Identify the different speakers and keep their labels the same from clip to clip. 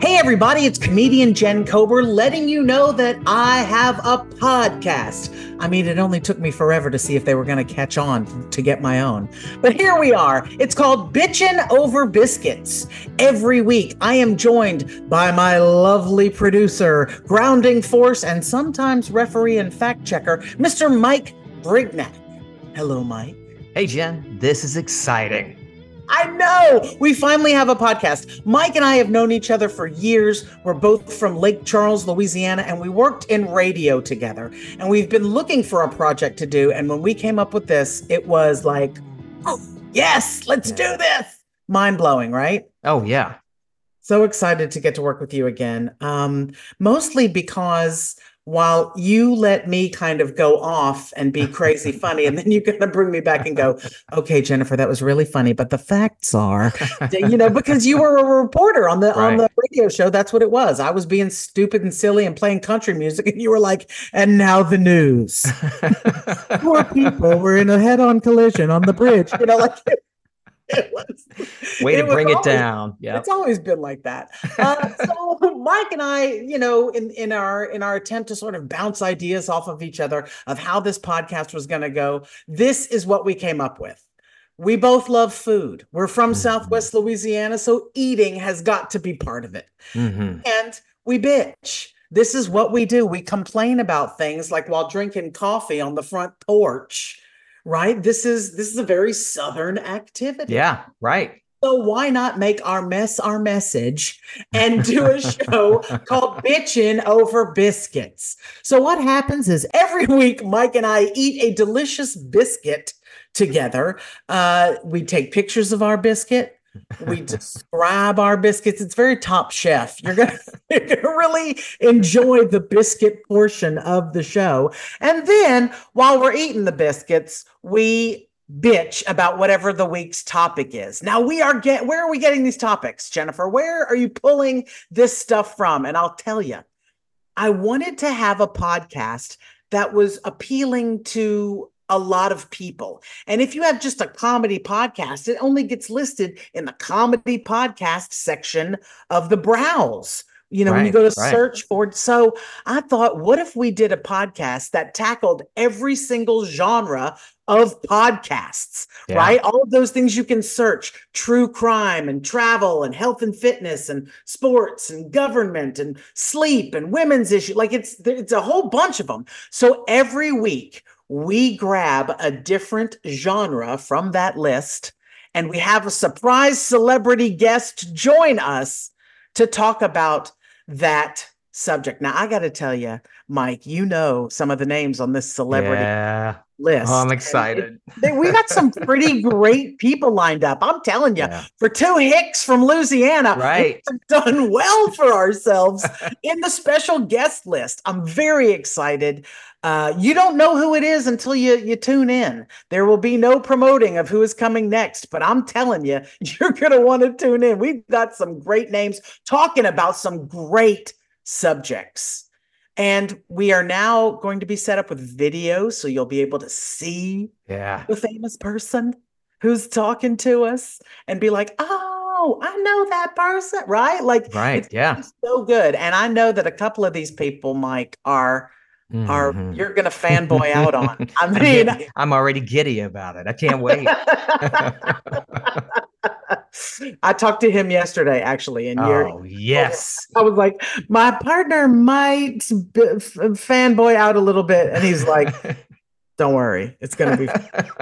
Speaker 1: Hey everybody, it's comedian Jen Kober letting you know that I have a podcast. I mean, it only took me forever to see if they were going to catch on to get my own. But here we are. It's called Bitchin' Over Biscuits. Every week, I am joined by my lovely producer, grounding force, and sometimes referee and fact checker, Mr. Mike Brignac. Hello, Mike.
Speaker 2: Hey, Jen, this is exciting.
Speaker 1: I know! We finally have a podcast. Mike and I have known each other for years. We're both from Lake Charles, Louisiana, and we worked in radio together. And we've been looking for a project to do. And when we came up with this, it was like, oh, yes, let's do this. Mind-blowing, right?
Speaker 2: Oh, yeah.
Speaker 1: So excited to get to work with you again. Mostly because while you let me kind of go off and be crazy funny, and then you're going to bring me back and go, okay, Jennifer, that was really funny. But the facts are, because you were a reporter on the radio show. That's what it was. I was being stupid and silly and playing country music. And you were like, and now the news. Poor people were in a head-on collision on the bridge.
Speaker 2: Way to bring it down. Yeah,
Speaker 1: it's always been like that. So Mike and I, in our attempt to sort of bounce ideas off of each other of how this podcast was going to go, this is what we came up with. We both love food. We're from Southwest Louisiana, so eating has got to be part of it. And we bitch. This is what we do. We complain about things like while drinking coffee on the front porch. Right? This is a very Southern activity.
Speaker 2: Yeah, right.
Speaker 1: So why not make our mess our message and do a show called Bitchin' Over Biscuits? So what happens is every week, Mike and I eat a delicious biscuit together. We take pictures of our biscuit. We describe our biscuits. It's very Top Chef. You're gonna really enjoy the biscuit portion of the show. And then while we're eating the biscuits, we bitch about whatever the week's topic is. Now where are we getting these topics, Jennifer? Where are you pulling this stuff from? And I'll tell you, I wanted to have a podcast that was appealing to a lot of people. And if you have just a comedy podcast, it only gets listed in the comedy podcast section of the browse. When you go to search for it. So I thought, what if we did a podcast that tackled every single genre of podcasts, right? All of those things you can search: true crime and travel and health and fitness and sports and government and sleep and women's issue. Like it's a whole bunch of them. So every week we grab a different genre from that list and we have a surprise celebrity guest join us to talk about that subject. Now, I got to tell you, Mike, some of the names on this celebrity list.
Speaker 2: Oh, I'm excited.
Speaker 1: We got some pretty great people lined up. I'm telling you, for two hicks from Louisiana, we've done well for ourselves in the special guest list. I'm very excited. You don't know who it is until you tune in. There will be no promoting of who is coming next, but I'm telling you, you're going to want to tune in. We've got some great names talking about some great subjects. And we are now going to be set up with video, so you'll be able to see the famous person who's talking to us and be like, oh, I know that person, right? It's so good. And I know that a couple of these people, Mike, are you're going to fanboy out on. I mean,
Speaker 2: I'm already giddy about it. I can't wait.
Speaker 1: I talked to him yesterday, actually. And
Speaker 2: I
Speaker 1: was like, my partner might fanboy out a little bit. And he's like, don't worry. It's going to be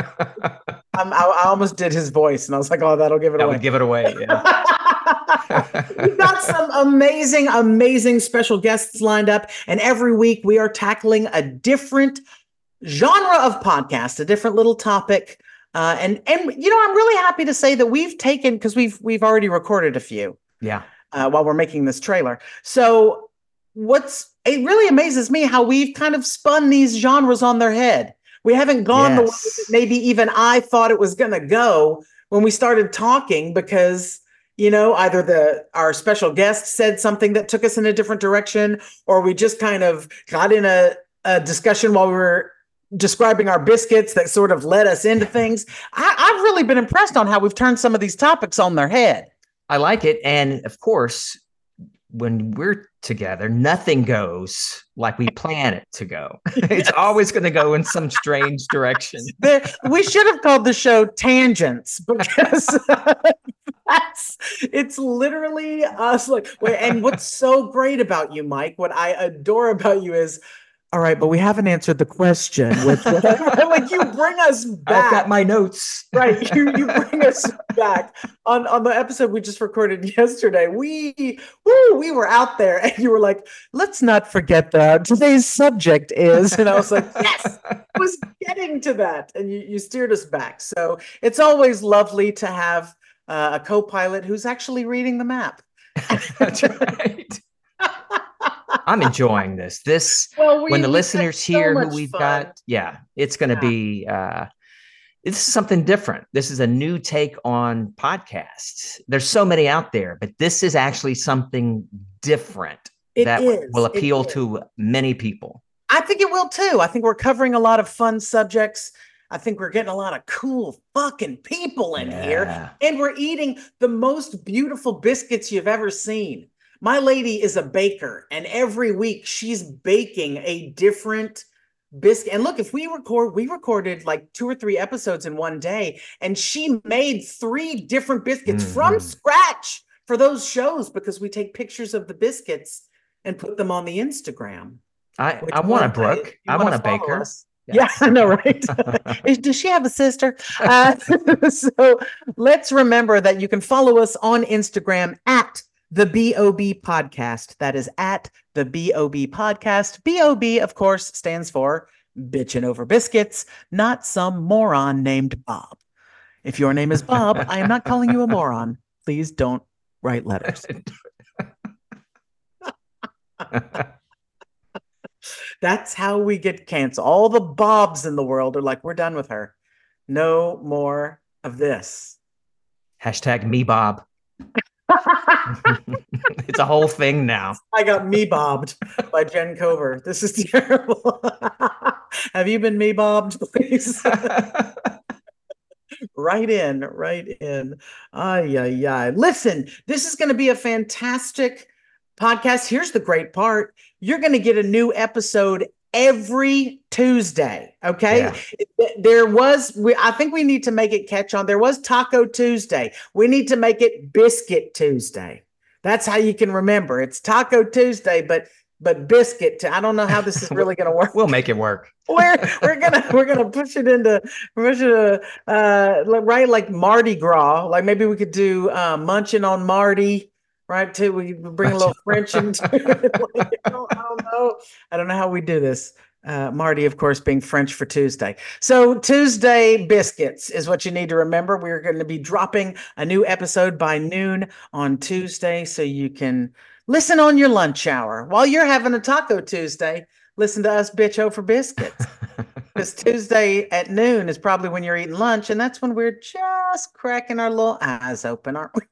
Speaker 1: I almost did his voice. And I was like, oh, that'll give it away.
Speaker 2: That would give it away, yeah.
Speaker 1: We've got some amazing, amazing special guests lined up. And every week we are tackling a different genre of podcast, a different little topic. And I'm really happy to say that we've taken, because we've already recorded a few. While we're making this trailer. So it really amazes me how we've kind of spun these genres on their head. We haven't gone the way that maybe even I thought it was going to go when we started talking, because either our special guest said something that took us in a different direction, or we just kind of got in a discussion while we were describing our biscuits that sort of led us into things. I've really been impressed on how we've turned some of these topics on their head.
Speaker 2: I like it. And of course, when we're together, nothing goes like we plan it to go. It's always going to go in some strange direction.
Speaker 1: We should have called the show Tangents because it's literally us. Like, wait, and what's so great about you, Mike, what I adore about you is, all right, but we haven't answered the question. Like you bring us back.
Speaker 2: I've got my notes.
Speaker 1: Right. You bring us back on the episode we just recorded yesterday. We were out there and you were like, let's not forget that today's subject is. And I was like, yes, I was getting to that. And you steered us back. So it's always lovely to have a co-pilot who's actually reading the map.
Speaker 2: That's right. I'm enjoying this. When the listeners hear who we've got, it's going to be, this is something different. This is a new take on podcasts. There's so many out there, but this is actually something different that will appeal to many people.
Speaker 1: I think it will too. I think we're covering a lot of fun subjects. I think we're getting a lot of cool fucking people in here, and we're eating the most beautiful biscuits you've ever seen. My lady is a baker, and every week she's baking a different biscuit. And look, if we recorded like 2 or 3 episodes in one day, and she made 3 different biscuits from scratch for those shows because we take pictures of the biscuits and put them on the Instagram.
Speaker 2: I want a Brooke. I want a baker.
Speaker 1: Yeah, I know, right? Does she have a sister? So let's remember that you can follow us on Instagram at the BOB Podcast. That is at the BOB Podcast. BOB, of course, stands for Bitchin' Over Biscuits, not some moron named Bob. If your name is Bob, I am not calling you a moron. Please don't write letters. That's how we get canceled. All the Bobs in the world are like, we're done with her. No more of this.
Speaker 2: Hashtag me Bob. It's a whole thing now.
Speaker 1: I got me bobbed by Jen Cover. This is terrible. Have you been me bobbed, please? Right in. Ay. Listen, this is going to be a fantastic podcast. Here's the great part. You're going to get a new episode every Tuesday. Okay. Yeah. I think we need to make it catch on. There was Taco Tuesday. We need to make it Biscuit Tuesday. That's how you can remember. It's Taco Tuesday, but biscuit. I don't know how this is really going to work.
Speaker 2: We'll make it work.
Speaker 1: We're gonna push it right, like Mardi Gras. Like maybe we could do munching on Marty. Right, too. We bring a little French into it. I don't know how we do this. Marty, of course, being French for Tuesday. So Tuesday biscuits is what you need to remember. We're going to be dropping a new episode by noon on Tuesday, so you can listen on your lunch hour while you're having a Taco Tuesday. Listen to us bitch over biscuits. Because Tuesday at noon is probably when you're eating lunch, and that's when we're just cracking our little eyes open, aren't we?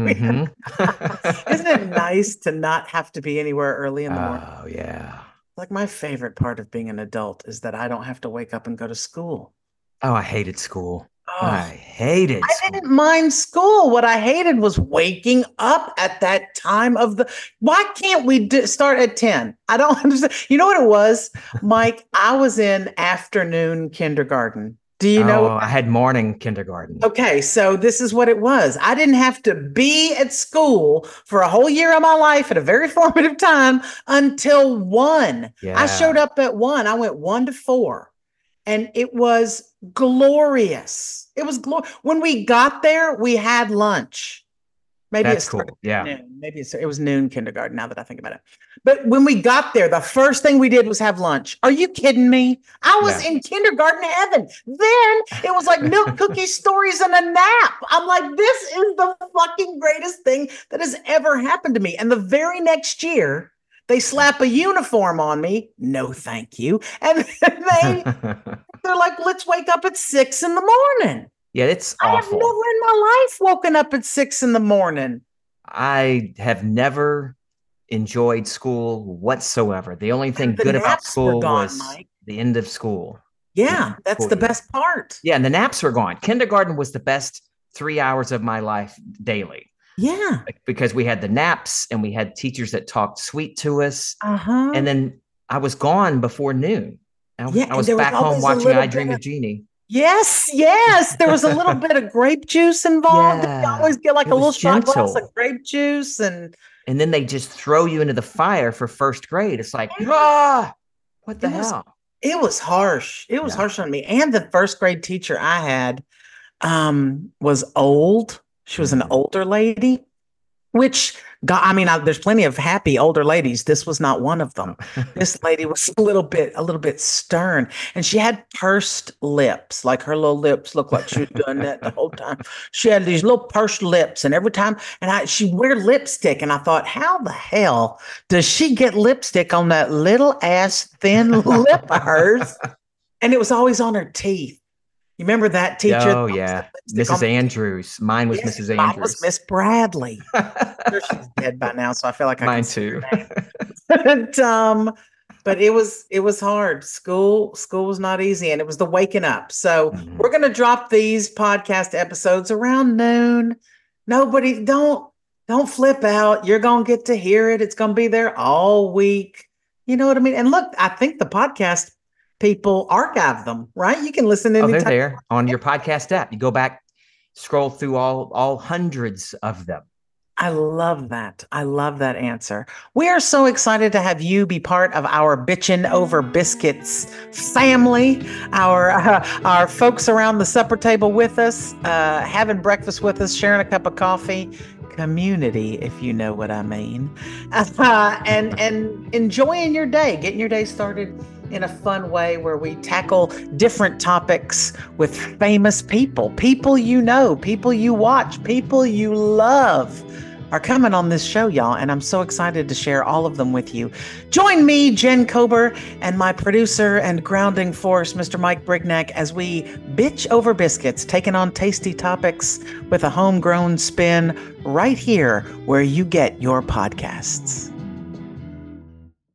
Speaker 1: Isn't it nice to not have to be anywhere early in the morning?
Speaker 2: Oh, yeah.
Speaker 1: Like my favorite part of being an adult is that I don't have to wake up and go to school.
Speaker 2: Oh, I hated school. I hated school.
Speaker 1: I didn't mind school. What I hated was waking up at that time why can't we start at 10? I don't understand. You know what it was, Mike? I was in afternoon kindergarten. Do you know?
Speaker 2: I had morning kindergarten.
Speaker 1: Okay, so this is what it was. I didn't have to be at school for a whole year of my life at a very formative time until 1.
Speaker 2: Yeah.
Speaker 1: I showed up at 1. I went 1 to 4. And it was glorious. It was glorious. When we got there, we had lunch. Maybe
Speaker 2: that's cool. Yeah.
Speaker 1: Noon. Maybe it was noon kindergarten, now that I think about it. But when we got there, the first thing we did was have lunch. Are you kidding me? I was in kindergarten heaven. Then it was like milk, cookies, stories, and a nap. I'm like, this is the fucking greatest thing that has ever happened to me. And the very next year, they slap a uniform on me. No, thank you. And they're like, let's wake up at 6 a.m.
Speaker 2: Yeah, it's awful.
Speaker 1: I have never in my life woken up at 6 a.m.
Speaker 2: I have never enjoyed school whatsoever. The only thing good about school was the end of school.
Speaker 1: Yeah, that's the best part.
Speaker 2: Yeah, and the naps were gone. Kindergarten was the best 3 hours of my life daily.
Speaker 1: Yeah.
Speaker 2: Because we had the naps and we had teachers that talked sweet to us.
Speaker 1: Uh-huh.
Speaker 2: And then I was gone before noon. I was
Speaker 1: there was
Speaker 2: back home watching I Dream of Jeannie.
Speaker 1: Yes. There was a little bit of grape juice involved. Yeah. You always get like a little shot glass of grape juice. And
Speaker 2: then they just throw you into the fire for first grade. It's like, what the hell?
Speaker 1: It was harsh. It was harsh on me. And the first grade teacher I had was old. She was an older lady, which there's plenty of happy older ladies. This was not one of them. This lady was a little bit stern, and she had pursed lips. Like her little lips looked like she was doing that the whole time. She had these little pursed lips, and every time, she'd wear lipstick, and I thought, how the hell does she get lipstick on that little ass thin lip of hers? And it was always on her teeth. You remember that teacher?
Speaker 2: Oh, yeah. Mrs. Andrews. Mine was Mrs. Andrews. Mine was
Speaker 1: Miss Bradley. I'm sure she's dead by now, so I feel like
Speaker 2: mine too.
Speaker 1: But it was hard. School was not easy, and it was the waking up. So we're going to drop these podcast episodes around noon. Nobody, don't flip out. You're going to get to hear it. It's going to be there all week. You know what I mean? And look, I think the podcast people archive them, right? You can listen anytime.
Speaker 2: They're there on your podcast app. You go back, scroll through all hundreds of them.
Speaker 1: I love that. I love that answer. We are so excited to have you be part of our Bitchin' Over Biscuits family, our folks around the supper table with us, having breakfast with us, sharing a cup of coffee. Community, if you know what I mean, and enjoying your day, getting your day started in a fun way where we tackle different topics with famous people you know, people you watch, people you love are coming on this show, y'all, and I'm so excited to share all of them with you. Join me, Jen Kober, and my producer and grounding force, Mr. Mike Brignac, as we bitch over biscuits, taking on tasty topics with a homegrown spin right here where you get your podcasts.